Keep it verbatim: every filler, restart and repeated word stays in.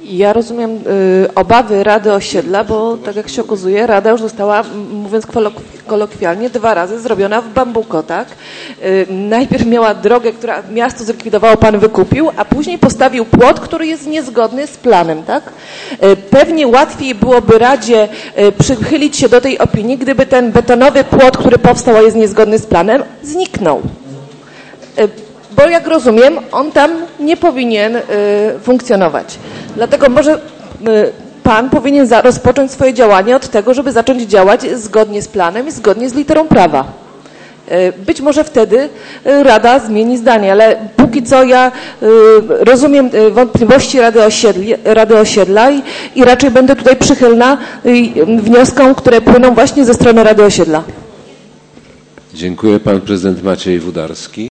Ja rozumiem y, obawy Rady Osiedla, bo tak jak się okazuje, Rada już została, mówiąc kolok- kolokwialnie, dwa razy zrobiona w bambuko, tak? Y, najpierw miała drogę, która miasto zlikwidowało, pan wykupił, a później postawił płot, który jest niezgodny z planem, tak? Y, pewnie łatwiej byłoby Radzie y, przychylić się do tej opinii, gdyby ten betonowy płot, który powstał, a jest niezgodny z planem, zniknął. Y, Bo jak rozumiem, on tam nie powinien y, funkcjonować. Dlatego może y, pan powinien za, rozpocząć swoje działanie od tego, żeby zacząć działać zgodnie z planem i zgodnie z literą prawa. Y, być może wtedy y, Rada zmieni zdanie, ale póki co ja y, rozumiem y, wątpliwości Rady, Osiedli, Rady Osiedla i, i raczej będę tutaj przychylna y, wnioskom, które płyną właśnie ze strony Rady Osiedla. Dziękuję. Pan prezydent Maciej Wódarski.